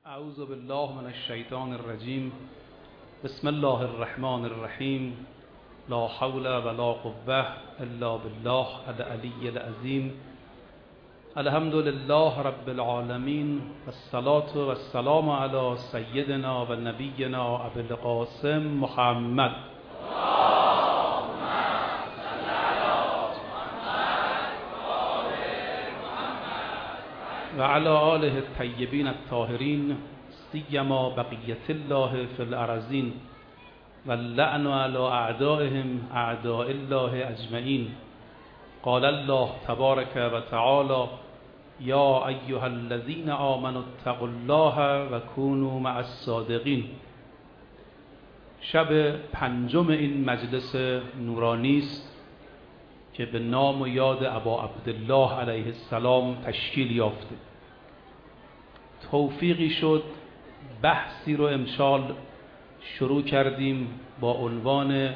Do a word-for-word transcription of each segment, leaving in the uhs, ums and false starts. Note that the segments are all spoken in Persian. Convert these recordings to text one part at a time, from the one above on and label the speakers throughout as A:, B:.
A: اعوذ بالله من الشیطان الرجیم. بسم الله الرحمن الرحیم. لا حول ولا قوة الا بالله العلی العظیم. الحمد لله رب العالمین والصلاة والسلام علی سیدنا و نبینا ابی القاسم محمد و علی آله الطیبین الطاهرین سیما بقیت الله فی الارضین و اللعن علی اعدائهم اعداء الله اجمعین. قال الله تبارک و تعالی یا ایها الذین آمنوا اتقوا الله و کونوا مع الصادقین. شب پنجم این مجلس نورانی است که به نام و یاد ابا عبدالله علیه السلام تشکیل یافته. توفیقی شد بحثی رو امشال شروع کردیم با عنوان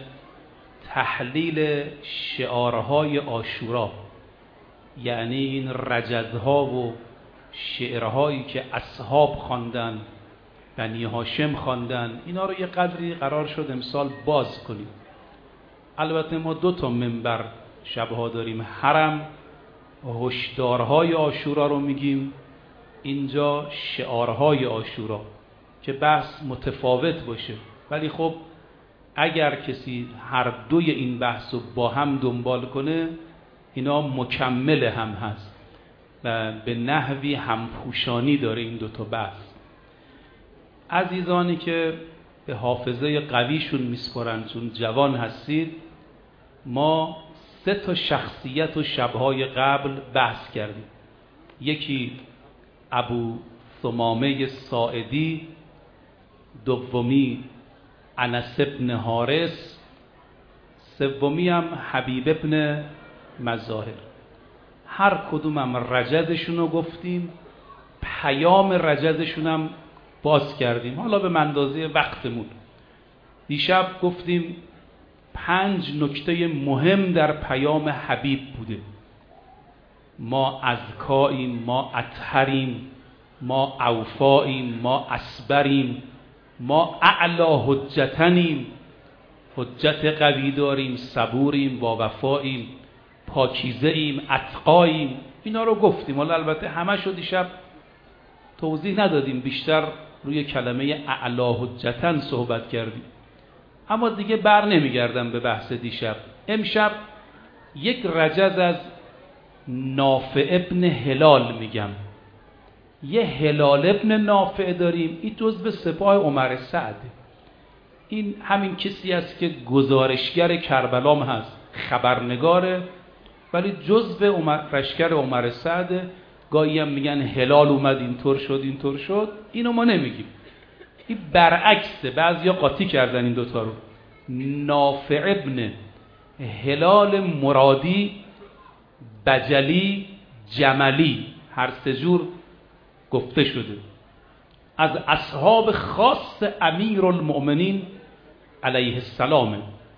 A: تحلیل شعارهای عاشورا، یعنی این رجزها و شعرهایی که اصحاب خواندن، بنی هاشم خواندن، اینا رو یه قدری قرار شد امسال باز کنیم. البته ما دو تا منبر شبها داریم، حرم هشدارهای عاشورا رو میگیم، اینجا شعارهای عاشورا که بحث متفاوت باشه، ولی خب اگر کسی هر دوی این بحث رو با هم دنبال کنه اینا مکمل هم هست و به نحوی همپوشانی داره این دوتا بحث. عزیزانی که به حافظه قویشون میسپارن چون جوان هستید، ما سه تا شخصیت و شبهای قبل بحث کردیم. یکی ابو ثمامه ساعدی، دومی انس ابن حارث، سومی هم حبیب ابن مظاهر. هر کدوم هم رجزشون رو گفتیم، پیام رجزشون هم باز کردیم، حالا به اندازه وقتمون. دیشب گفتیم پنج نکته مهم در پیام حبیب بوده. ما اذکاییم، ما اطهریم، ما اوفاییم، ما اصبریم، ما اعلا حجتنیم، حجت قوی داریم، صبوریم، با وفاییم، پاکیزه ایم، اتقاییم. اینا رو گفتیم. حالا البته همه شو دیشب توضیح ندادیم، بیشتر روی کلمه اعلا حجتن صحبت کردیم، اما دیگه بر نمیگردم به بحث دیشب. امشب یک رجز از نافع ابن هلال میگم. یه هلال ابن نافع داریم، این جزء سپاه عمر سعد. این همین کسی است که گزارشگر کربلا هست، خبرنگاره، ولی جزء عمر لشکر عمر سعد. گاهی هم میگن هلال اومد اینطور شد اینطور شد، اینو ما نمیگیم. این برعکسه، بعضیا قاطی کردن این دوتا رو. نافع ابن هلال مرادی بجلی جملی، هر سه جور گفته شده، از اصحاب خاص امیر المؤمنین علیه السلام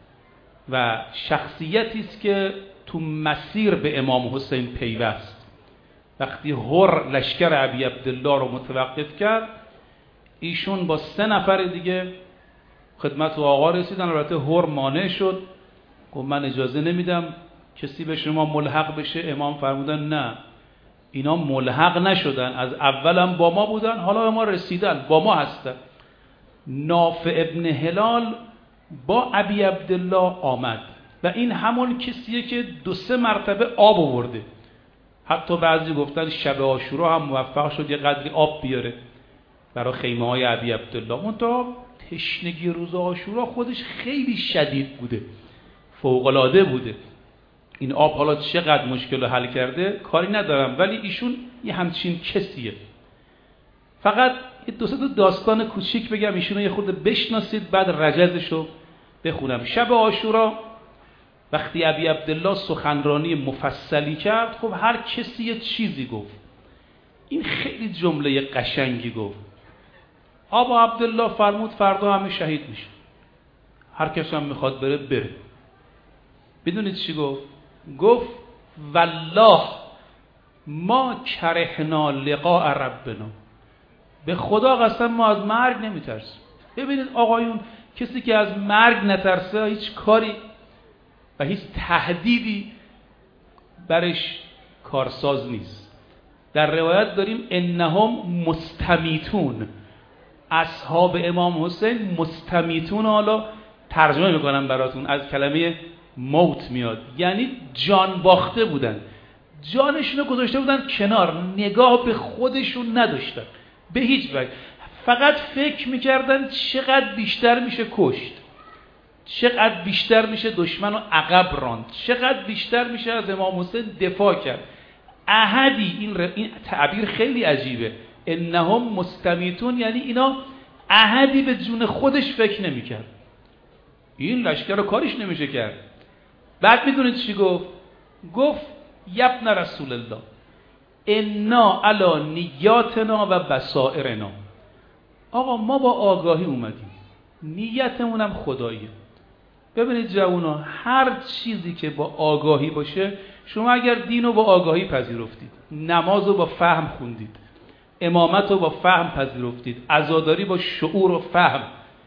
A: و شخصیتی است که تو مسیر به امام حسین پیوست. وقتی هر لشکر ابی عبدالله رو متوقف کرد، ایشون با سه نفر دیگه خدمت و آقا رسیدن. البته هر مانع شد، گفت من اجازه نمیدم کسی به شما ملحق بشه. امام فرمودن نه، اینا ملحق نشدن، از اولم با ما بودن، حالا به ما رسیدن، با ما هستن. نافع ابن هلال با ابی عبدالله آمد و این همون کسیه که دو سه مرتبه آب آورده. حتی بعضی گفتن شب عاشورا هم موفق شد یه قدری آب بیاره برای خیمه های ابی عبدالله. منتها تشنگی روز عاشورا خودش خیلی شدید بوده، فوق‌العاده بوده. این آب حالا چقدر مشکل رو حل کرده کاری ندارم، ولی ایشون یه همچین کسیه. فقط دو سه تا داستان کوچیک بگم، ایشونو یه خورده بشناسید، بعد رجزش رو بخونم. شب عاشورا وقتی ابی عبدالله سخنرانی مفصلی کرد، خب هر کسی یه چیزی گفت. این خیلی جمله قشنگی گفت. ابا عبدالله فرمود فردا همه شهید میشه، هر کسی هم میخواد بره بره. بدونید چی گفت؟ گفت والله ما کرهنا لقاء ربنا، به خدا قسم ما از مرگ نمیترسیم. ببینید آقایون، کسی که از مرگ نترسه هیچ کاری و هیچ تهدیدی برش کارساز نیست. در روایت داریم انهم مستمیتون، اصحاب امام حسین مستمیتون. حالا ترجمه میکنم براتون، از کلمه موت میاد، یعنی جان باخته بودن، جانشون رو گذاشته بودن کنار، نگاه به خودشون نداشتن به هیچ وجه، فقط فکر میکردن چقدر بیشتر میشه کشت، چقدر بیشتر میشه دشمن رو عقب راند، چقدر بیشتر میشه از امام حسین دفاع کرد. احدی، این, ر... این تعبیر خیلی عجیبه، انهم مستمیتون، یعنی اینا احدی به جون خودش فکر نمیکرد. این لشکر رو کاریش نمیشه کرد. بعد میدونید چی گفت؟ گفت یبن رسول الله انا علی نیاتنا و بصائرنا. آقا ما با آگاهی اومدیم، نیتمونم خداییه. ببینید جوونا، هر چیزی که با آگاهی باشه، شما اگر دین رو با آگاهی پذیرفتید، نماز رو با فهم خوندید، امامت رو با فهم پذیرفتید، عزاداری با شعور و فهم،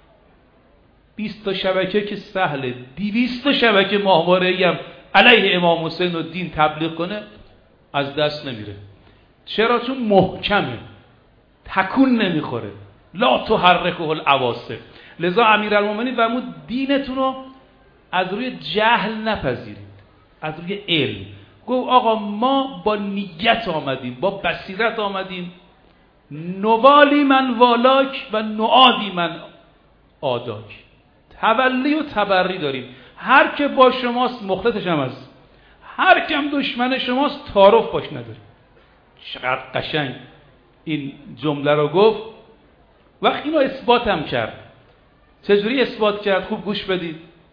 A: بیست تا شبکه که سهله، دویست تا شبکه ماهواره‌ای هم علیه امام حسین و دین تبلیغ کنه، از دست نمیره. چرا؟ چون محکمه، تکون نمیخوره، لا تحرکه العواصف. لذا امیرالمومنین فرمود دینتون رو از روی جهل نپذیرید، از روی علم. گفت آقا ما با نیت آمدیم، با بصیرت آمدیم، نوالی من والاک و نعادی من آداک، تولی و تبری داریم. هر که با شماست مخلصش هم هست، هر که هم دشمن شماست تعارف باش نداریم. چقدر قشنگ این جمله رو گفت. وقت اینو اثبات هم کرد. چجوری اثبات کرد؟ خوب گوش بدید.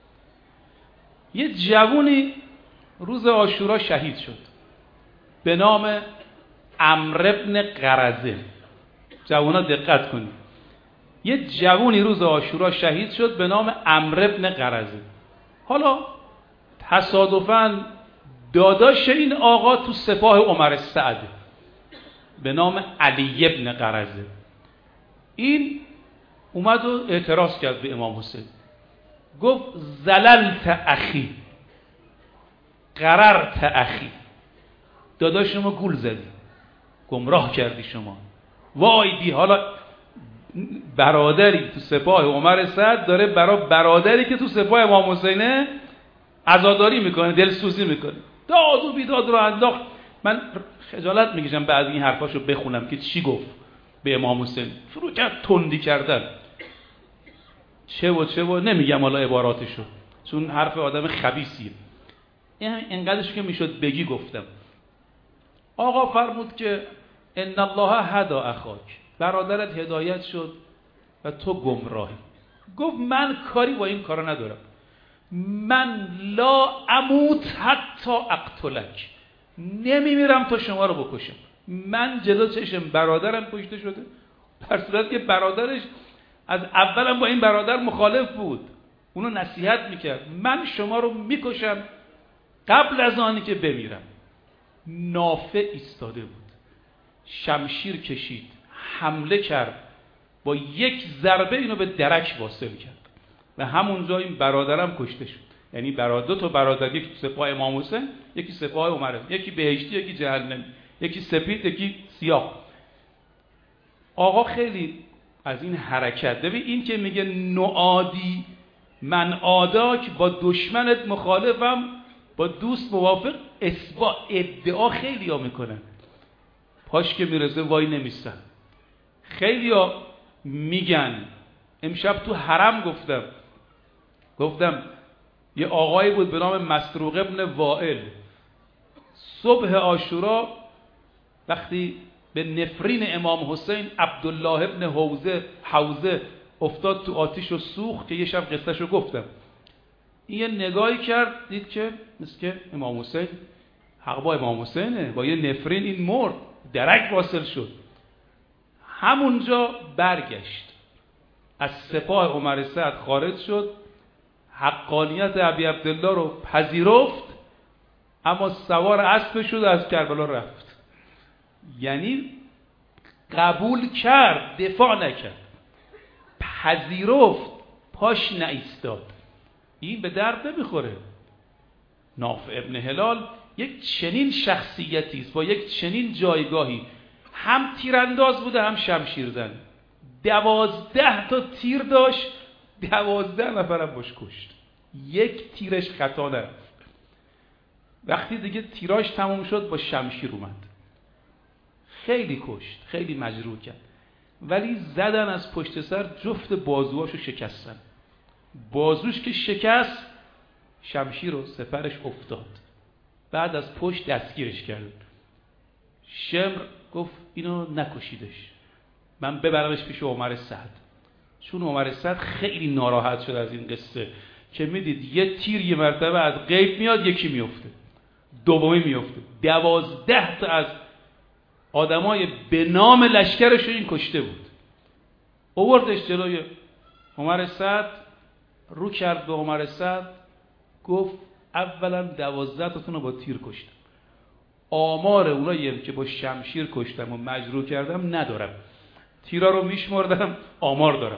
A: یه جوونی روز عاشورا شهید شد به نام عمرو بن قرزه. جوانا دقت کنید، یه جوونی روز عاشورا شهید شد به نام عمرو بن قرزه. حالا تصادفاً داداش این آقا تو سپاه عمر سعد به نام علی بن قرزه. این اومد و اعتراض کرد به امام حسین، گفت زللت اخی، قررت اخی، داداش شما گول زدی، گمراه کردی شما، وای بی. حالا برادری تو سپاه عمر سعد داره برای برادری که تو سپاه امام حسینه عزاداری میکنه، دلسوزی میکنه، داد و بیداد رو انداخت. من خجالت میکشم بعد این حرفاشو بخونم که چی گفت به امام حسین. شروع کرد تندی کردن، چه و چه و نمیگم حالا عباراتشو چون حرف آدم خبیثیه، این انقدرش که میشد بگی گفتم. آقا فرمود که ان الله هدا اخاک، برادرت هدایت شد و تو گمراهی. گفت من کاری با این کارا ندارم، من لا اموت حتی اقتلک، نمیمیرم تا شما رو بکشم. من جلو چشم برادرم کشته شده، در صورتی که برادرش از اولم با این برادر مخالف بود، اونو نصیحت میکرد، من شما رو میکشم قبل از آنی که بمیرم. نافع ایستاده بود، شمشیر کشید، حمله کرد، با یک ضربه اینو به درک واصل کرد و همونجا این برادرم کشته شد. یعنی برادر تو برادر، یکی سپاه امام حسین، یکی سپاه عمر، یکی بهشتی یکی جهنمی، یکی سپید یکی سیاه. آقا خیلی از این حرکت، ببین این که میگه نعادی من آداک، با دشمنت مخالفم با دوست موافق، اثبات ادعا خیلی ها میکنن، پاش که میرسه وای نمیستن. خیلی ها میگن، امشب تو حرم گفتم گفتم یه آقایی بود به نام مسروق ابن وائل، صبح عاشورا وقتی به نفرین امام حسین عبدالله ابن حوزه حوزه افتاد تو آتیش و سوخت، که یه شب قصهش رو گفتم، این یه نگاهی کرد دید که مثل که امام حسین حق با امام حسینه، با یه نفرین این مرد، درک واصل شد. همونجا برگشت، از سپاه عمر سعد خارج شد، حقانیت ابی عبدالله رو پذیرفت، اما سوار اسب شد از کربلا رفت. یعنی قبول کرد، دفاع نکرد، پذیرفت، پاش نایستاد. این به درد نمیخوره. نافع ابن هلال یک چنین شخصیتی است با یک چنین جایگاهی، هم تیرانداز بوده هم شمشیر زن، دوازده تا تیر داشت، دوازده نفرم باش کشت، یک تیرش خطا نرفت. وقتی دیگه تیراش تموم شد با شمشیر اومد، خیلی کشت، خیلی مجروح کرد، ولی زدن از پشت سر جفت بازوهاشو شکستن. بازوش که شکست، شمشیر و سپرش افتاد. بعد از پشت دستگیرش کرد. شمر گفت اینو نکشیدش، من ببرمش پیش عمر سعد. چون عمر سعد خیلی ناراحت شد از این قصه که میدید یه تیر یه مرتبه از غیب میاد، یکی میفته، دومی میفته. دوازده تا از آدمای به نام لشکرش رو این کشته بود. آوردش جلوی عمر سعد، رو کرد به عمر سعد، گفت اولا دوازده تاتون رو با تیر کشتم، آمار اونایی که با شمشیر کشتم و مجروح کردم ندارم، تیرا رو میشمردم، آمار دارم.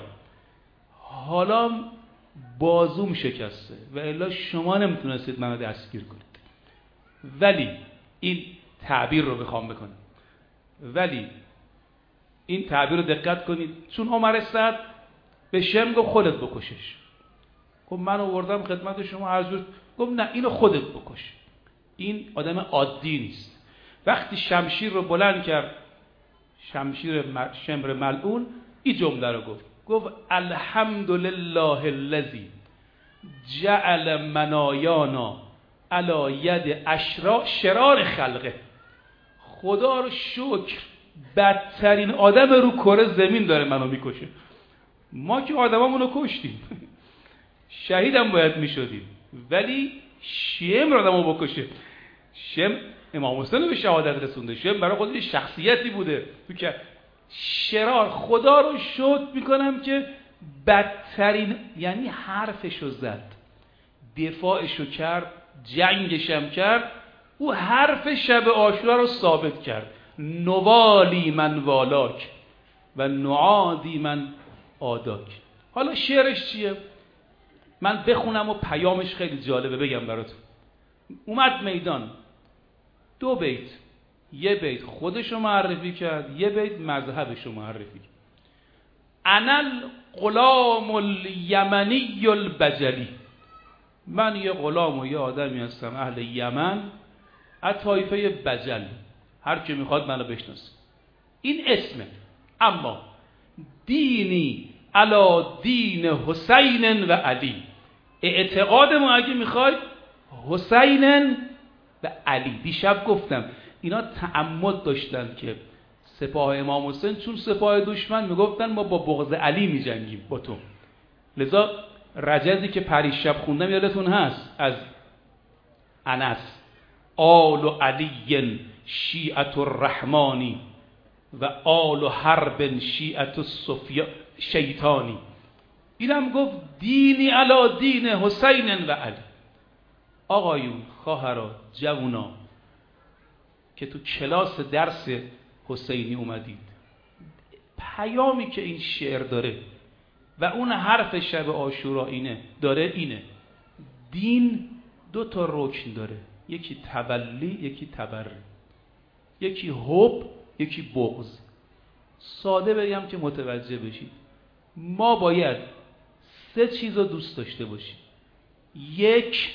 A: حالا بازوم شکسته و الا شما نمیتونستید منو دستگیر کنید. ولی این تعبیر رو بخوام بکنم، ولی این تعبیر رو دقت کنید، چون عمر سعد به شم گفت خودت بکشش. گفت من آوردم خدمت شما هر جور. گفت نه، اینو خودت بکش. این آدم عادی نیست. وقتی شمشیر رو بلند کرد، شمشیر شمر ملعون، این جمله رو گفت، گفت الحمدلله الذی جعل منایانا علی ید اشرار شرار خلقه. خدا رو شکر بدترین آدم رو کره زمین داره منو میکشه. ما که آدمامونو کشتیم، شهیدم باید میشدیم، ولی شمر آدمو بکشه. شمر امام حسین به شهادت رسونده، شمر برای خودش شخصیتی بوده تو که شرار. خدا رو شکر میکنم که بدترین، یعنی حرفشو زد، دفاعشو کرد، جنگشم کرد، او حرف شب عاشورا رو ثابت کرد. نوالی من والاک و نعادی من آداک. حالا شعرش چیه؟ من بخونم و پیامش خیلی جالبه بگم براتون. اومد میدان، دو بیت، یه بیت خودشو معرفی کرد، یه بیت مذهبشو معرفی کرد. انا الغلام الیمنی البجلی، من یه غلام و یه آدمی هستم اهل یمن از طایفه بجل، هر کی میخواد منو بشناسه. این اسمه. اما دینی علی دین حسین و علی، اعتقاد ما اگه میخواید حسین و علی. دیشب گفتم اینا تعمد داشتن که سپاه امام حسین چون سپاه دشمن میگفتن ما با بغض علی میجنگیم با تو. لذا رجزی که پریشب خوندم یادتون هست از انس، آل علی شیعت الرحمانی و آل حرب شیعت شیطانی. اینم گفت دینی علی دین حسین و علی. آقایون، خواهرها، جوونا که تو کلاس درس حسینی اومدید، پیامی که این شعر داره و اون حرف شب عاشورا اینه داره اینه: دین دو تا رکن داره، یکی تولی، یکی تبری، یکی حب، یکی بغض. ساده بگم که متوجه بشید، ما باید سه چیز رو دوست داشته باشیم. یک،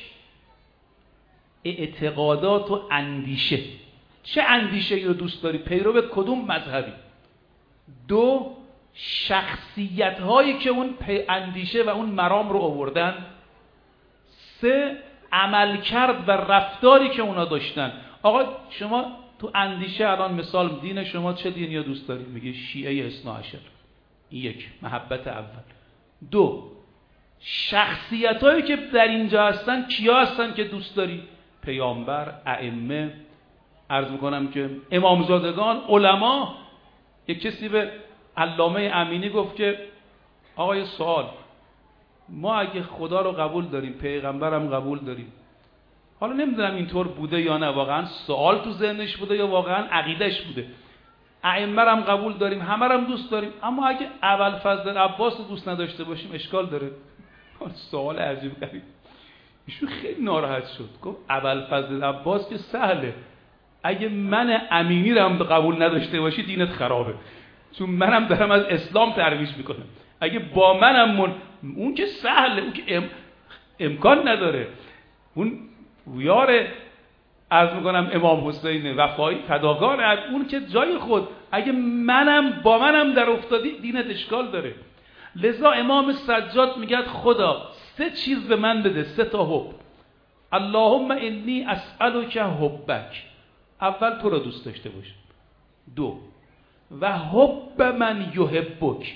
A: اعتقادات و اندیشه. چه اندیشه رو دوست داری؟ پیرو به کدوم مذهبی؟ دو، شخصیت هایی که اون اندیشه و اون مرام رو آوردن. سه، عمل کرد و رفتاری که اونا داشتن. آقا شما تو اندیشه الان مثال دین شما چه دینی رو دوست دارید؟ میگه شیعه اثنا عشر. یک، محبت اول. دو، شخصیت هایی که در اینجا هستن کیا هستن که دوست داری؟ پیامبر، ائمه، عرض میکنم که امامزادگان، علما. یک کسی به علامه امینی گفت که آقای سوال، ما اگه خدا رو قبول داریم، پیغمبرم قبول داریم، حالا نمیدونم اینطور بوده یا نه، واقعا سوال تو ذهنش بوده یا واقعا عقیدش بوده، ائمه هم قبول داریم، همه هم دوست داریم، اما اگه ابوالفضل عباس رو دوست نداشته باشیم اشکال داره؟ سوال عجیب غریب. ایشون خیلی ناراحت شد، گفت ابوالفضل عباس که سهله، اگه من امینی رو هم قبول نداشته باشی دینت خرابه، چون منم دارم از اسلام ترویج میکنم. اگه با منم من... اون که سهله، اون که ام... امکان نداره. اون یار عرض میکنم امام حسین وفایی فداکار، اون که جای خود، اگه منم با منم در افتادی دینت اشکال داره. لذا امام سجاد میگه خدا سه چیز به من بده، سه تا حب. اللهم انی اسألک حبک، اول تو رو دوست داشته باشم. دو، و حب من یحبک.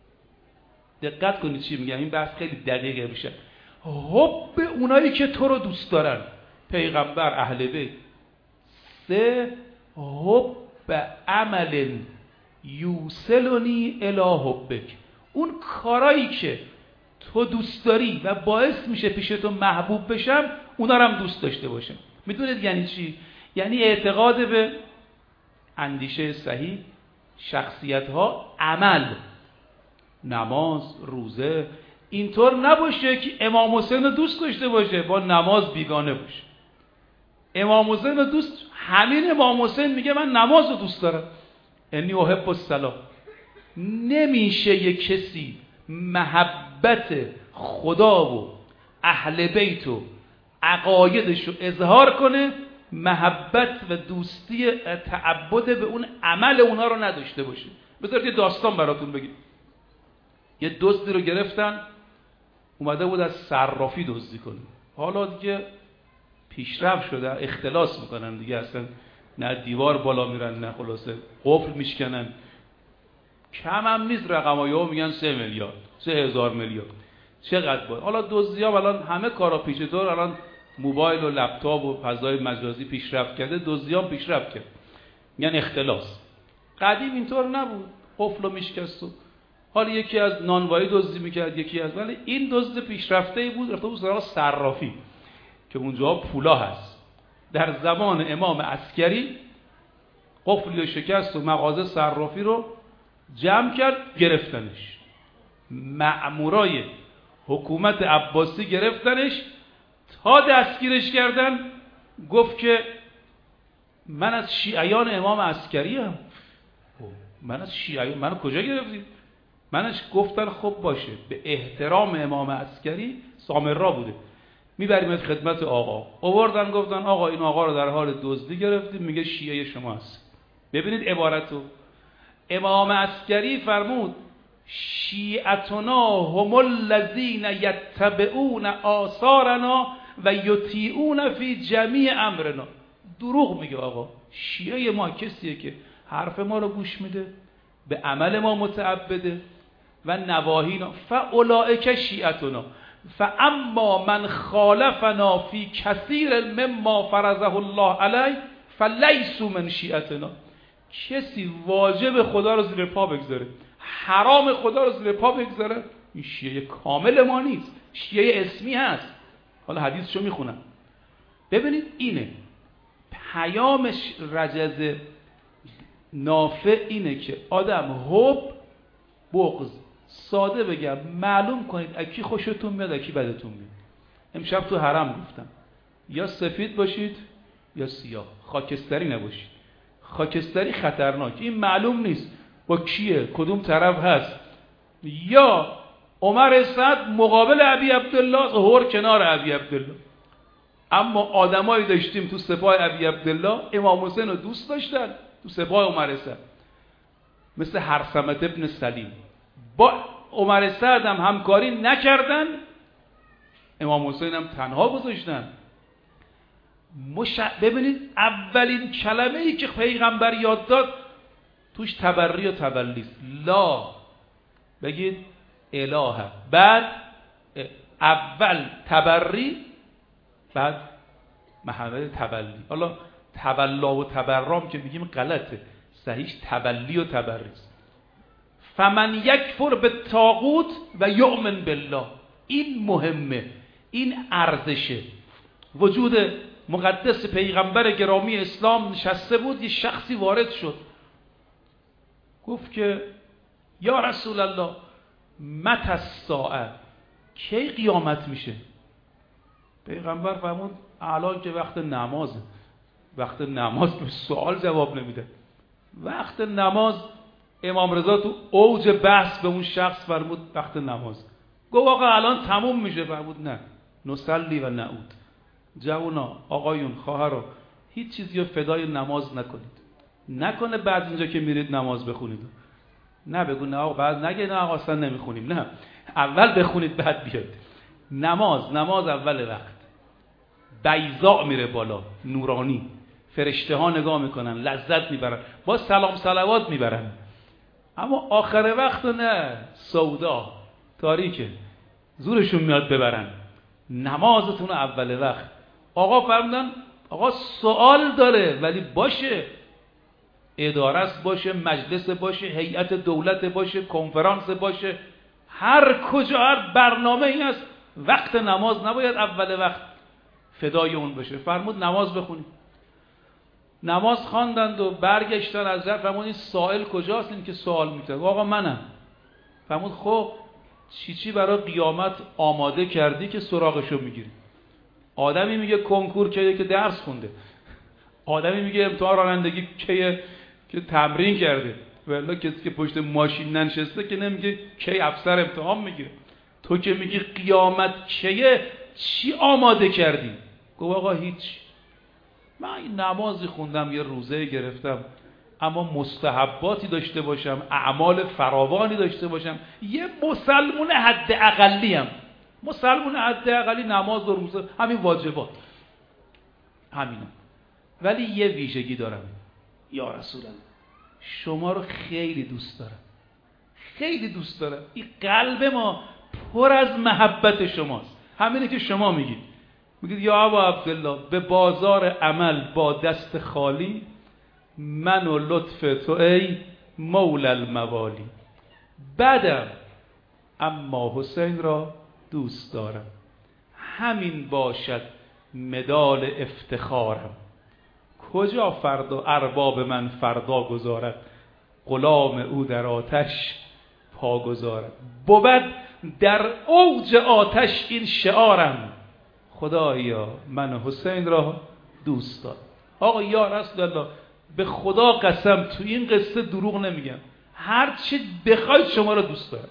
A: دقت کنید چی میگم، این بحث خیلی دقیقه میشه. حب اونایی که تو رو دوست دارن، پیغمبر، اهل بیت. سه، حب عمل یوصلنی الی حبک، اون کارایی که تو دوست داری و باعث میشه پیش تو محبوب بشم، اونا رو هم دوست داشته باشم. میدونید یعنی چی؟ یعنی اعتقاد به اندیشه صحیح، شخصیت ها، عمل، نماز، روزه، اینطور نباشه که امام حسین رو دوست داشته باشه با نماز بیگانه باشه. امام حسین رو دوست، همین امام حسین میگه من نماز رو دوست دارم، انی احب الصلاة. نمیشه یک کسی محبت خدا و اهل بیت و عقایدش رو اظهار کنه، محبت و دوستی تعبد به اون عمل اونا رو نداشته باشه. بذارید یه داستان براتون بگیم. یه دزدی رو گرفتن، اومده بود از صرافی دزدی کنه. حالا دیگه پیشرفت شده، اختلاس میکنن دیگه، اصلا نه دیوار بالا میرن نه خلاصه قفل میشکنن. کم هم نیست رقمایی ها، میگن سه میلیارد، سه هزار میلیارد، چقدر بود. حالا دزدی ها الان همه کارا پیچیده‌تر، الان موبایل و لپتاپ و فضای مجازی پیشرفت کرده، دزدی ها پیشرفت کرد، میگن اختلاس. قدیم اینطور نبود، قفل رو میشکست و حالا یکی از نانوایی دزدی میکرد، یکی از، ولی این دزد پیشرفته‌ای بود، رفته بود سراغ صرافی که اونجا پولا هست. در زمان امام عسکری قفلی رو شکست و مغازه صرافی رو جمع کرد، گرفتنش. مأمورای حکومت عباسی گرفتنش، تا دستگیرش کردن گفت که من از شیعیان امام عسکری ام. من از شیعیان، منو کجا گرفتید؟ منش گفتن خب باشه، به احترام امام عسکری، سامرا بوده، میبریمت خدمت آقا. آوردن گفتن آقا این آقا رو در حال دزدی گرفتیم، میگه شیعه شما هست. ببینید عبارتو، امام عسکری فرمود شیعتنا هم الذین یتبعون آثارنا و یطیعون فی جمیع امرنا. دروغ میگه آقا، شیعه ما کسیه که حرف ما رو گوش میده، به عمل ما متعبده و نواهینا، فاولئک شیعتنا، فاما من خالفنا فی کثیر مما فرضه الله علی فلیسوا من شیعتنا. کسی واجب خدا رو زیر پا بگذاره، حرام خدا رو زیر پا بگذاره، این شیعه کامل ما نیست، شیعه اسمی هست. حالا حدیثشو میخونم ببینید. اینه پیامش رجز نافع، اینه که آدم حب، بغض، ساده بگم معلوم کنید اکی خوشتون میاد اکی بدتون میاد. امشب تو حرم گفتم یا سفید باشید یا سیاه، خاکستری نباشید. خاکستری خطرناک، این معلوم نیست با کیه، کدوم طرف هست. یا عمر سعد مقابل ابی عبدالله، ظهور کنار ابی عبدالله. اما آدمایی داشتیم تو سپاه ابی عبدالله امام حسین رو دوست داشتن، تو سپاه عمر سعد، مثل هرثمة ابن سلیم. با عمر سعد هم همکاری نکردن، امام حسین هم تنها گذاشتن. مش... ببینید اولین کلمه ای که پیغمبر یاد داد توش تبری و تبلیست. لا بگید اله، بعد اول تبری، بعد محمد تبلی. حالا تبلا و تبرام که میگیم غلطه، صحیحش تبلی و تبریست. فمن یکفر به طاغوت و یؤمن بالله، این مهمه، این ارزشه. وجود مقدس پیغمبر گرامی اسلام نشسته بود، یه شخصی وارد شد، گفت که یا رسول الله متی الساعه، کی قیامت میشه؟ پیغمبر فرمود الان که وقت نمازه. وقت نماز به سوال جواب نمیده. وقت نماز امام رضا تو اوج بحث به اون شخص فرمود وقت نماز. گفت آقا الان تموم میشه. فرمود نه، نصلی و نعود. جوونا، آقایون، خواهران، هیچ چیزی رو فدای نماز نکنید. نکنه بعد اینجا که میرید نماز بخونید. نه بگو نه آقا، بعد نگه نه آقا اصلا نمیخونیم. نه، اول بخونید بعد بیاد. نماز نماز اول وقت. بیضا میره بالا، نورانی، فرشته ها نگاه میکنن، لذت میبرن، با سلام صلوات میبرن. اما آخر وقت نه، سودا، تاریکه، زورشون میاد ببرن. نمازتون اول وقت. آقا فرمودن آقا سوال داره ولی باشه، اداره است باشه، مجلس باشه، هیئت دولت باشه، کنفرانس باشه، هر کجا هر برنامه ای هست، وقت نماز نباید اول وقت فدای اون بشه. فرمود نماز بخونید. نماز خواندند و برگشتن از رفت. فرمود این سائل کجاست؟ این که سوال میکنه. آقا منم. فرمود خب چی چی برای قیامت آماده کردی که سراغشو میگیری؟ آدمی میگه کنکور کیه که درس خونده، آدمی میگه امتحان رانندگی کیه که تمرین کرده، والله کسی که پشت ماشین ننشسته که نمیگه کی افسر امتحان میگیره. تو که میگی قیامت کیه، چی آماده کردی؟ گفت آقا هیچ، من این نمازی خوندم، یه روزه گرفتم، اما مستحباتی داشته باشم، اعمال فراوانی داشته باشم، یه مسلمون حد اقلیم. مسلمون حد اقلی نماز و روزه، همین واجبات، همینه. ولی یه ویژگی دارم یا رسول الله، شما رو خیلی دوست دارم، خیلی دوست دارم. این قلب ما پر از محبت شماست. همینه که شما میگید. میگید یا ابا عبدالله به بازار عمل با دست خالی، من و لطف تو ای مولا الموالی. بعدم اما حسین را دوست دارم، همین باشد مدال افتخارم. کجا فردا ارباب من فردا گذارد، غلام او در آتش پا گذارد. بود در اوج آتش این شعارم، خدایا من حسین را دوست دارم. آقا یا رسول الله به خدا قسم تو این قصه دروغ نمیگم، هر چی بخواید شما را دوست دارم.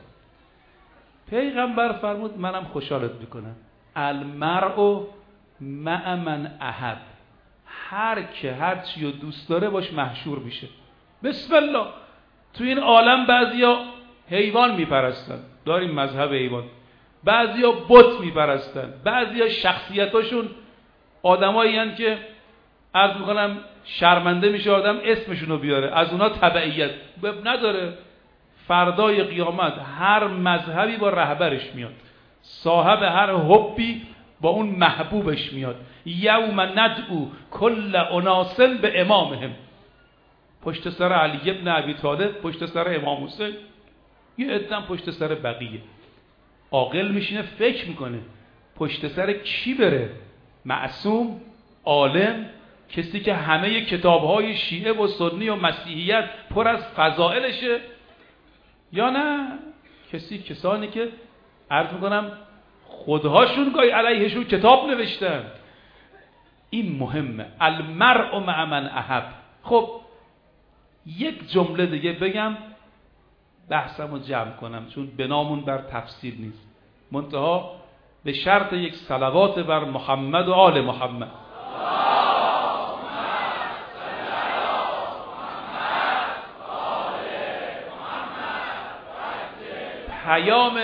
A: پیغمبر فرمود منم خوشحالت میکنم. المرء مع من احب، هر که هر چی رو دوست داره باش محشور میشه. بسم الله. تو این عالم بعضیا حیوان میپرستن، داریم مذهب حیوان، بعضیا بت میپرستن، بعضیا شخصیتاشون آدمایی هستن که عرض میکنم شرمنده میشه آدم اسمشون رو بیاره، از اونا تبعیت نداره. فردای قیامت هر مذهبی با رهبرش میاد، صاحب هر حبی با اون محبوبش میاد. یوم ندعو کل اناس به امامهم. پشت سر علی ابن ابی طالب، پشت سر امام حسین، یه عده‌ام پشت سر بقیه. عاقل میشینه فکر میکنه پشت سر کی بره؟ معصوم، عالم، کسی که همه کتابهای شیعه و سنی و مسیحیت پر از فضائلشه، یا نه کسی کسانی که عرض میکنم خودهاشون گاهی علیهشون کتاب نوشتن. این مهمه. المرء مع من احب. خب یک جمله دیگه بگم بحثمو جمع کنم، چون بنامون بر تفسیر نیست، منتها به شرط یک صلوات بر محمد و آل محمد. پیام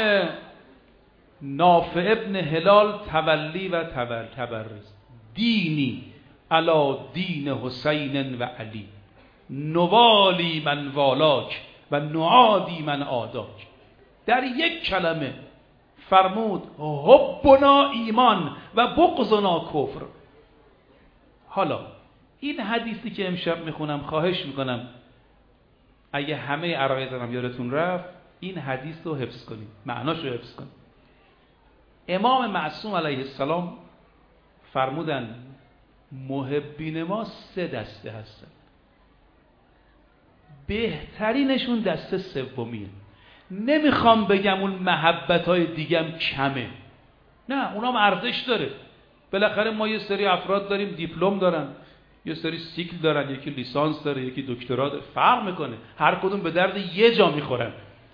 A: نافع ابن هلال تولی و تبرز. دینی علی دین حسین و علی، نوالی من والاک و نعادی من آداک. در یک کلمه فرمود حبنا ایمان و بغضنا کفر. حالا این حدیثی که امشب میخونم، خواهش میکنم اگه همه عرایزم یادتون رفت این حدیث رو حفظ کنید، معناش رو حفظ کنید. امام معصوم علیه السلام فرمودن محبین ما سه دسته هستن. بهترینشون دسته سومیه. نمیخوام بگم اون محبت‌های دیگم کمه، نه، اونام ارزش داره. بالاخره ما یه سری افراد داریم دیپلم دارن، یه سری سیکل دارن، یکی لیسانس داره، یکی دکترا داره، فرق میکنه، هر کدوم به درد یه جا میخورن.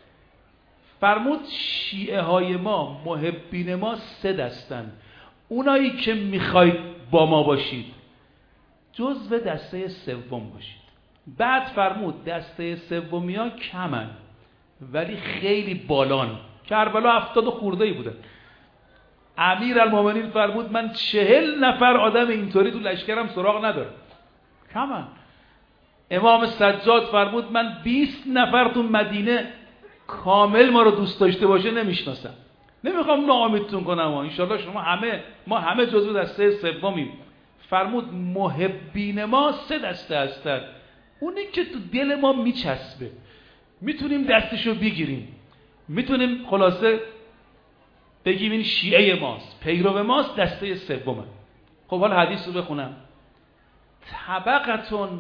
A: فرمود شیعه های ما، محبین ما سه دستن. اونایی که میخواید با ما باشید جزو دسته سوم باشید. بعد فرمود دسته سومی ها کمن ولی خیلی بالان. کربلا هفتاد و خورده‌ای بودن. امیرالمومنین فرمود من چهل نفر آدم اینطوری تو لشکرم سراغ ندارم، کمن. امام سجاد فرمود من بیست نفر تو مدینه کامل ما رو دوست داشته باشه نمیشناسم. نمیخوام ناامیدتون کنم، انشالله شما همه، ما همه جزو دسته سومیم. فرمود محبین ما سه دسته هستن. اونی که تو دل ما میچسبه، میتونیم دستشو بگیریم، میتونیم خلاصه بگیم این شیعه ماست، پیرو ماست، دسته سومه. خب حالا حدیث رو بخونم. طبقتون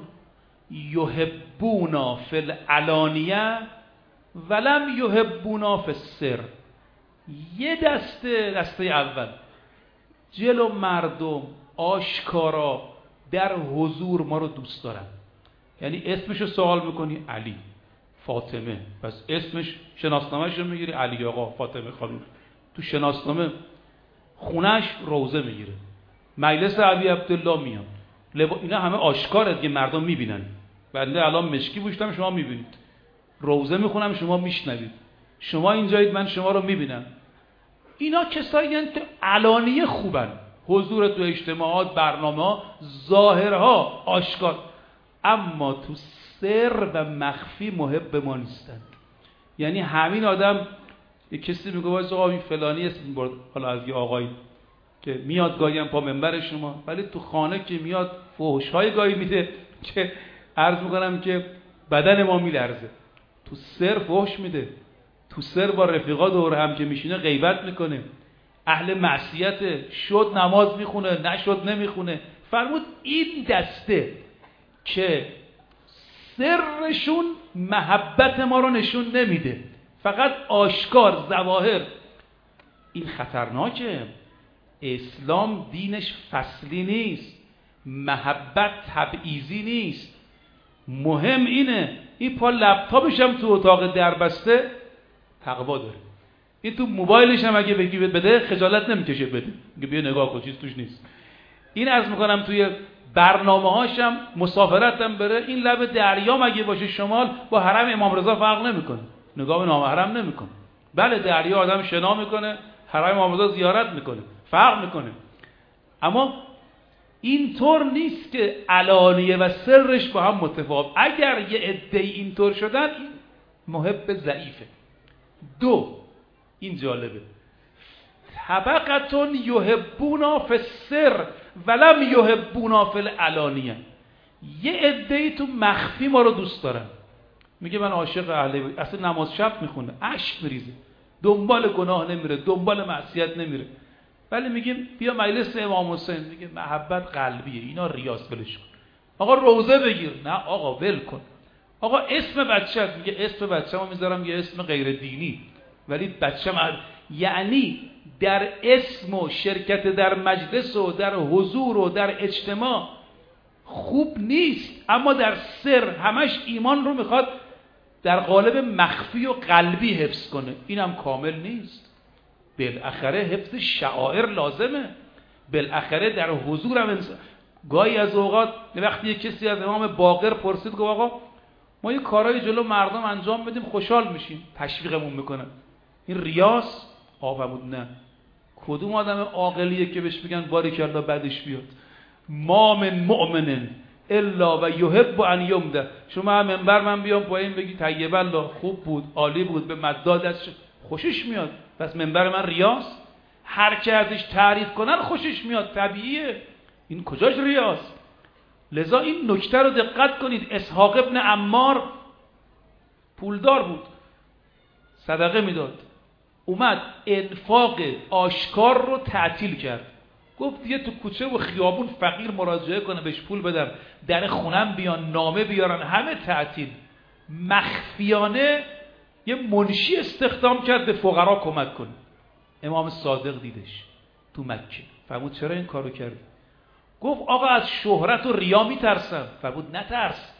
A: یحبونا فی العلانیه ولم یحبونا فی السر. یه دسته، دسته اول جلو مردم آشکارا در حضور ما رو دوست دارن. یعنی اسمشو سوال میکنی علی، فاطمه، پس اسمش شناسنامه‌ش رو میگیری علی آقا، فاطمه خانم. تو شناسنامه خونش روضه میگیره، مجلس ابی عبدالله میان، لبا... اینا همه آشکاره دیگه، مردم میبینن. بنده الان مشکی پوشیدم شما میبینید، روضه میخونم شما میشنوید، شما اینجایید من شما رو میبینم. اینا کسایی هستند که علانیه خوبن، حضور تو اجتماعات، برنامه‌ها، ظاهرها آشکار، اما تو سر و مخفی محب ما نیستند. یعنی همین آدم، یک کسی میگه واسه آقا این فلانی اسم میبرد، حالا از یه آقایی که میاد گاهی هم پا منبر شما، ولی تو خانه که میاد فحش‌های گاهی میده که عرض میکنم که بدن ما میلرزه. تو سر فحش میده، تو سر با رفیقا دور هم که میشینه غیبت میکنه، اهل معصیت، شد نماز میخونه، نشد نمیخونه. فرمود این دسته که سرشون محبت ما رو نشون نمیده، فقط آشکار ظواهر، این خطرناکه. اسلام دینش فصلی نیست، محبت تبعیضی نیست. مهم اینه این پا لپتاپش هم تو اتاق دربسته تقوا داره، این تو موبایلش هم اگه بگی بده خجالت نمیکشه بده، میگه بیا نگاه کن چیز توش نیست. این عرض میکنم توی برنامه‌هاش هم مسافرت هم بره، این لب دریا مگه باشه شمال با حرم امام رضا فرق نمیکنه، نگاه به نامحرم نمیکنه. بله دریا آدم شنا میکنه، حرم امام رضا زیارت میکنه، فرق میکنه. اما اینطور نیست که علانیه و سرش با هم متفاوت. اگر یه عده‌ای اینطور شدن، این محب ضعیفه. دو، این جالبه، طبقتون یحبونا فی السر ولم یحبونا فی العلانیه. یه عده‌ای تو مخفی ما رو دوست دارن، میگه من عاشق اهل بیت، اصلا نماز شب میخونه، اشک میریزه، دنبال گناه نمیره، دنبال معصیت نمیره، ولی میگیم بیا مجلس امام حسین، میگه محبت قلبیه، اینا ریاست، ولش کن. آقا روزه بگیر، نه آقا ول کن. آقا اسم بچه‌ت، میگه اسم بچه‌مو میذارم یه اسم غیر دینی، ولی بچه‌م عرب. یعنی در اسم و شرکت در مجلس و در حضور و در اجتماع خوب نیست، اما در سر همش ایمان رو میخواد در قالب مخفی و قلبی حفظ کنه، اینم کامل نیست. بالاخره حفظ شعائر لازمه، بالاخره در حضور هم انسان. گاهی از اوقات وقتی یک کسی از امام باقر پرسید گفت آقا ما یه کارهای جلو مردم انجام بدیم خوشحال میشیم، تشویقمون میکنن، این ریاست؟ آقا بود نه. کدوم آدم عاقلیه که بهش میگن باریکالله بعدش بیاد؟ ما من مؤمن الا و یحب ان یمده. شما هم منبر من بیام پایین بگی طیب الله خوب بود، عالی بود، به مدادش خوشش میاد، پس منبر من ریاست؟ هر که ازش تعریف کنن خوشش میاد، طبیعیه، این کجاش ریاست؟ لذا این نکته رو دقت کنید. اسحاق ابن عمار پولدار بود، صدقه میداد، اومد انفاق آشکار رو تعطیل کرد، گفت دیگه تو کوچه و خیابون فقیر مراجعه کنه بهش پول بدم، در خونم بیان نامه بیارن، همه تعطیل. مخفیانه یه منشی استخدام کرد به فقرا کمک کنه. امام صادق دیدش تو مکه، فرمود چرا این کارو کردی؟ گفت آقا از شهرت و ریا میترسم. فرمود نترس،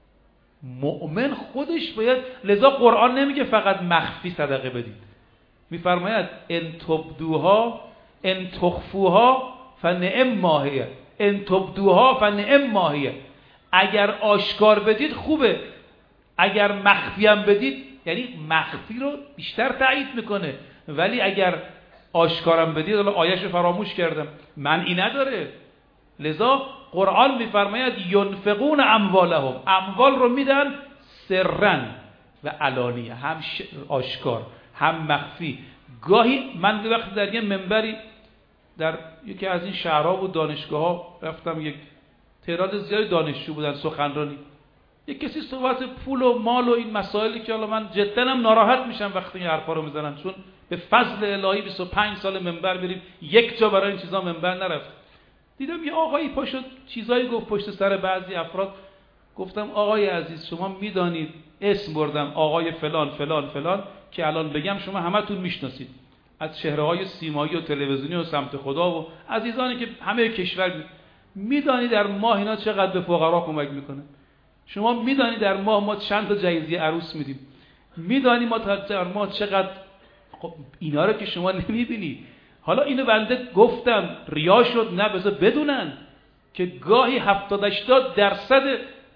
A: مؤمن خودش باید، لذا قرآن نمیگه فقط مخفی صدقه بدید، میفرماید ان تبدوها ان تخفوها فنعم ما هی ان تبدوها فنعم ما هی. اگر آشکار بدید خوبه، اگر مخفی هم بدید، یعنی مخفی رو بیشتر تایید میکنه، ولی اگر آشکارم بدید، حالا آیه‌شو فراموش کردم، معنی نداره. لذا قرآن میفرماید ینفقون اموالهم، اموال رو میدن سرن و علانیه، هم آشکار هم مخفی. گاهی من وقتی در یه منبری در یکی از این شهرها و دانشگاه ها رفتم، یک تعداد زیادی دانشجو بودن، سخنرانی، یک کسی صحبت پول و مال و این مسائلی که حالا من جدا هم ناراحت میشم وقتی این حرفا رو میزنن، چون به فضل الهی بیست و پنج سال منبر میریم، یک جا برای این چیزا منبر نرفت. دیدم یه آقایی پاشو چیزایی گفت پشت سر بعضی افراد. گفتم آقای عزیز شما میدانید، اسم بردم آقای فلان فلان فلان که الان بگم شما همتون میشناسید، از چهره‌های سیمایی و تلویزیونی و سمت خدا و عزیزانی که همه کشور، میدانید در ماه اینا چقدر به فقرا کمک میکنه؟ شما میدانید در ماه ما چند تا جایزه عروس میدیم؟ میدانید ما در ماه چقدر؟ خب اینا رو که شما نمیبینید. حالا اینو بنده گفتم ریا شد؟ نه، بذار بدونن که گاهی هفتاد هشتاد درصد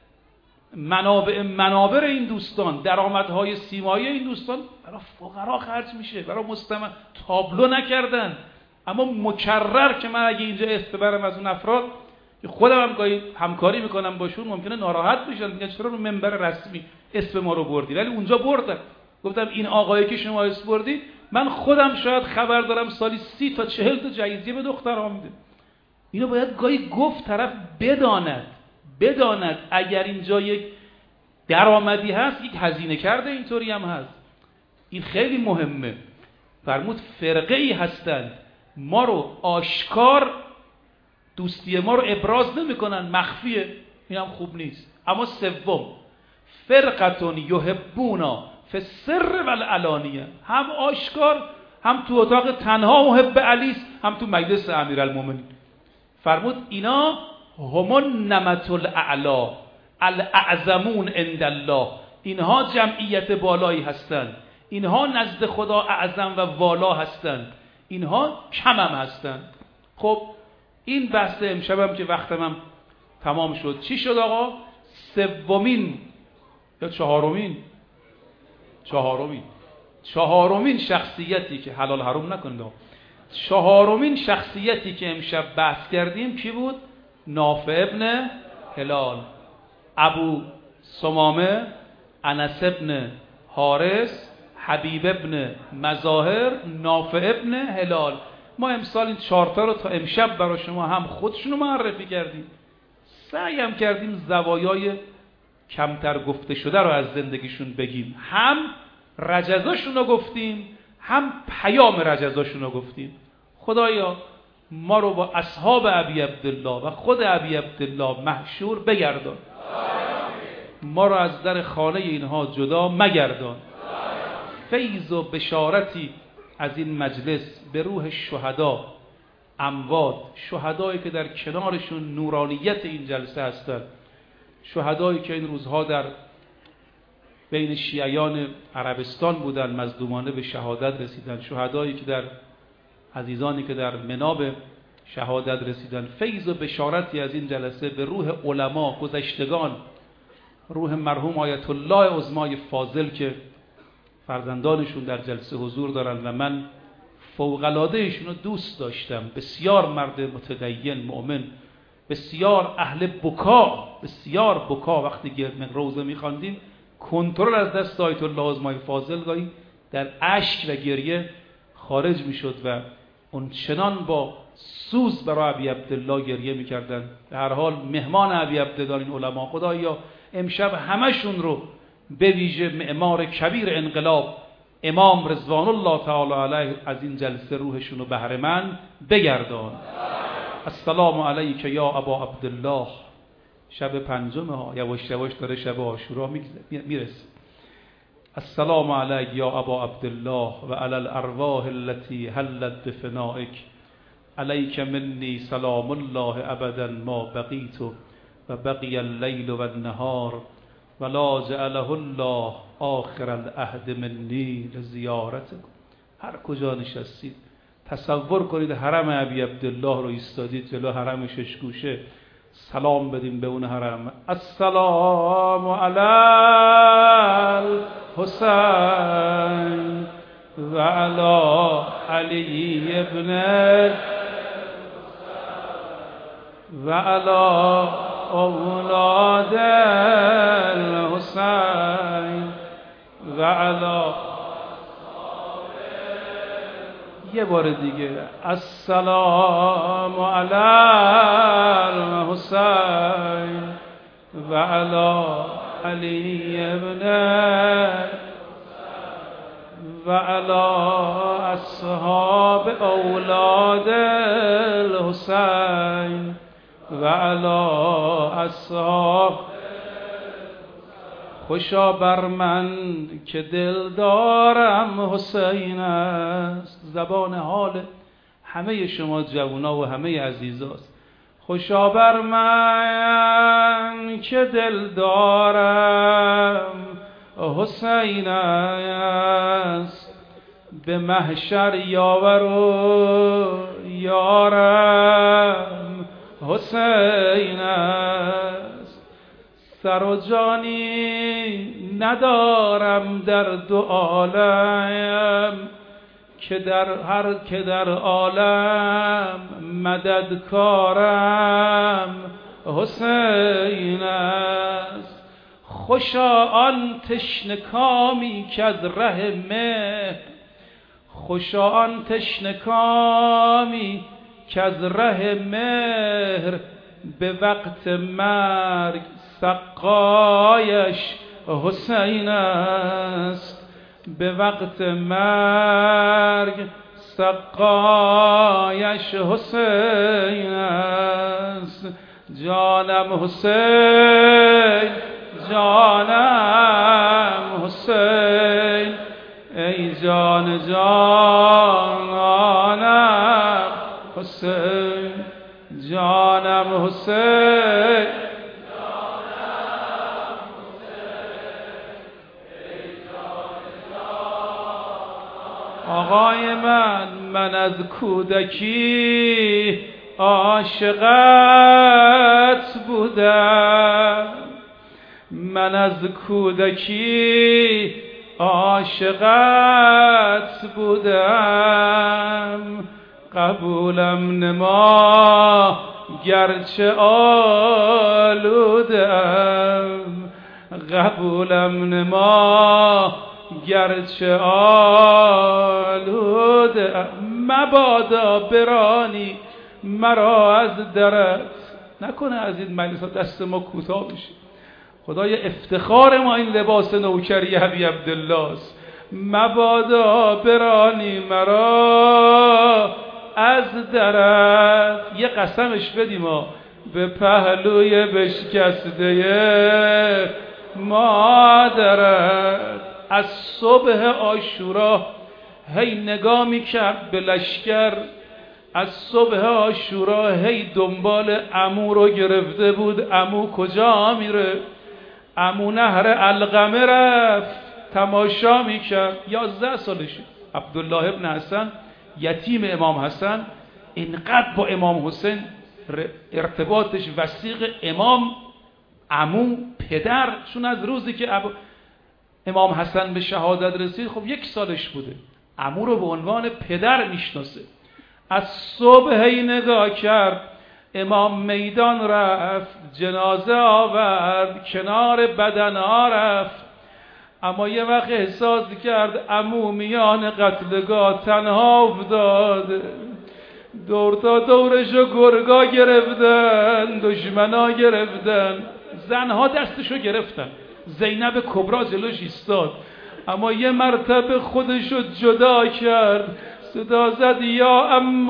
A: منابع منابر این دوستان، درآمدهای سیمایی این دوستان برای فقرا خرج میشه، برای مستمع. تابلو نکردن، اما مکرر که من اگه اینجا اسم ببرم از اون افراد که خودم هم گاهی همکاری میکنم باشون، ممکنه ناراحت بشن، میگن چرا رو منبر رسمی اسم ما رو بردی؟ ولی اونجا بردم، گفتم این آقایی که شما اسم بردید من خودم شاید خبر دارم سالی سی تا چهل تا جایزه به دخترها میده. اینو باید گاهی گفت، طرف بداند بداند اگر اینجا یک درآمدی هست، یک هزینه کرده، اینطوری هم هست. این خیلی مهمه. فرمود فرقه ای هستند ما رو آشکار دوستی ما رو ابراز نمیکنن، مخفیه، این هم خوب نیست. اما سوم، فرقتون یحبونا فی السر و العلانیه، هم آشکار، هم تو اتاق تنها محب علی است، هم تو مجلس امیرالمومنین. فرمود اینا هم النمط الاعلا الاعظمون عند الله، اینها جمعیت بالایی هستند، اینها نزد خدا اعظم و والا هستند، اینها کم هم هستند. خب این بحث امشبم که وقتم تمام شد، چی شد آقا؟ سومین یا چهارمین چهارمین چهارمین شخصیتی که حلال حرام نکنید، چهارمین شخصیتی که امشب بحث کردیم کی بود؟ نافع ابن هلال، ابو سمامه، انس ابن حارس، حبیب ابن مظاهر، نافع ابن هلال. ما امسال این چهارتا رو تا امشب برای شما هم خودشونو معرفی کردیم، سعی هم کردیم زوایای کمتر گفته شده رو از زندگیشون بگیم، هم رجزاشون رو گفتیم، هم پیام رجزاشون رو گفتیم. خدایا ما رو با اصحاب ابی عبدالله و خود ابی عبدالله محشور بگردان، ما رو از در خانه اینها جدا مگردان. فیض و بشارتی از این مجلس به روح شهدا، اموات، شهدایی که در کنارشون نورانیت این جلسه هستند، شهدایی که این روزها در بین شیعیان عربستان بودن، مظلومانه به شهادت رسیدن، شهدایی که در عزیزانی که در مناب شهادت رسیدن. فیض و بشارتی از این جلسه به روح علما گذشتگان، روح مرحوم آیت الله عظمای فاضل که فرزندانشون در جلسه حضور دارن و من فوق‌العاده ایشونو دوست داشتم، بسیار مرد متدین مؤمن، بسیار اهل بکا، بسیار بکا. وقتی گرد روزه می‌خواندیم کنترل از دست آیت الله عظمای فاضل گاهی در اشک و گریه خارج میشد و اون چنان با سوز برای ابی عبدالله گریه میکردن. به هر حال مهمان ابی عبدالله این علما، خدایا امشب همشون رو به ویژه معمار کبیر انقلاب امام رضوان الله تعالی علیه از این جلسه روحشون رو بهره مند بگردان. السلام علیک یا ابا عبدالله. شب پنجم ها، یواش یواش داره شب عاشورا میرسه. السلام علیک یا ابا عبدالله و علی الارواح التي حلت بفنائک علیک منی سلام الله ابدا ما بقیت و بقی اللیل و النهار ولا جعله الله آخر العهد منی لزیارتکم. هر کجا نشستید تصور کنید حرم ابی عبدالله رو ایستادید جلو حرم ششگوشه، سلام بدیم به اون حرم. السلام علی الحسین و علی علی ابن و علی اولاد الحسین و علی. یه بار دیگه السلام علی الحسین و علی علی ابن و علی اصحاب اولاد الحسین و علی اصحاب. خوشا بر من که دل دارم حسین است. زبان حال همه شما جوانا و همه عزیزاست. خوشا بر من که دل دارم حسین است، به محشر یاور و یارم حسین است. سر و جانی ندارم در دو عالم، که در هر که در عالم مددکارم حسین است. خوشا آن تشنکامی که از ره مهر، خوشا آن تشنکامی که از ره مهر به وقت مرگ سقایش حسین است. به وقت مرگ سقایش حسین است. جانم حسین جانم حسین ای جان جانم حسین جانم حسین آقای من. من از کودکی عاشقت بودم، من از کودکی عاشقت بودم. قبولم نما گرچه آلودم، قبولم نما گرچه آلوده. مبادا برانی مرا از درت. نکنه از این مجلس دست ما کوتاه بشه. خدای افتخار ما این لباس نوکری ابی عبدالله است. مبادا برانی مرا از درت. یه قسمش بدیم ما به پهلوی بشکسته مادرت. از صبح عاشورا هی نگاه میکرد به لشکر، از صبح عاشورا هی دنبال عمو رو گرفته بود. عمو کجا میره؟ عمو نهر علقمه رفت تماشا میکرد. یازده سالشه عبدالله ابن حسن یتیم امام حسن. اینقدر با امام حسین ارتباطش وثیق. امام عمو پدر، چون از روزی که امام حسن به شهادت رسید خب یک سالش بوده، عمو رو به عنوان پدر میشناسه. از صبح هی نگاه کرد. امام میدان رفت، جنازه آورد، کنار بدن ها رفت. اما یه وقت احساس کرد عمو میان قتلگاه تنها افتاده. دور تا دورشو گرگا گرفتن، دشمنا گرفتن، زنها دستشو گرفتن. زینب کبرا جلوش ایستاد، اما یه مرتبه خودشو جدا کرد. صدا زد یا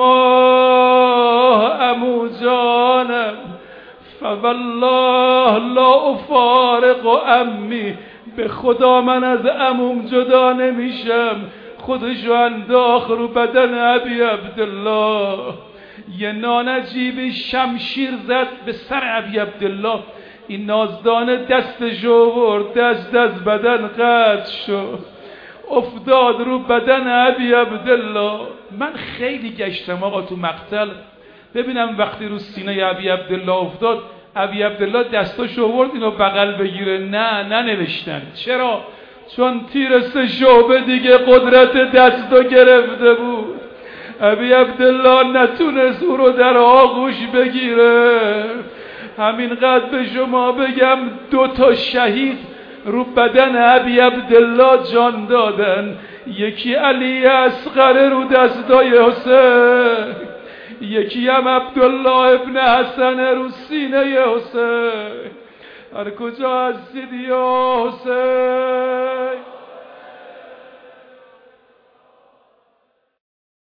A: اما عمو جانم، فوالله لا افارق امی به خدا من از عموم جدا نمیشم. خودشو انداخت رو بدن ابی عبدالله، یه نانجیب شمشیر زد به سر ابی عبدالله. این نازدانه دستشو ورد، دست از بدن قطع شد، افتاد رو بدن ابی عبدالله. من خیلی گشتم آقا تو مقتل ببینم وقتی رو سینه ابی عبدالله افتاد ابی عبدالله دستاشو ورد اینو بغل بگیره. نه ننوشتن. چرا؟ چون تیر سه شعبه دیگه قدرت دستو گرفته بود. ابی عبدالله نتونست او رو در آغوش بگیره. همینقدر به شما بگم دو تا شهید رو بدن ابی عبدالله جان دادن. یکی علی اصغر رو دستای حسین، یکی هم عبدالله ابن حسن رو سینه حسین. هر کجا هستید یا حسین؟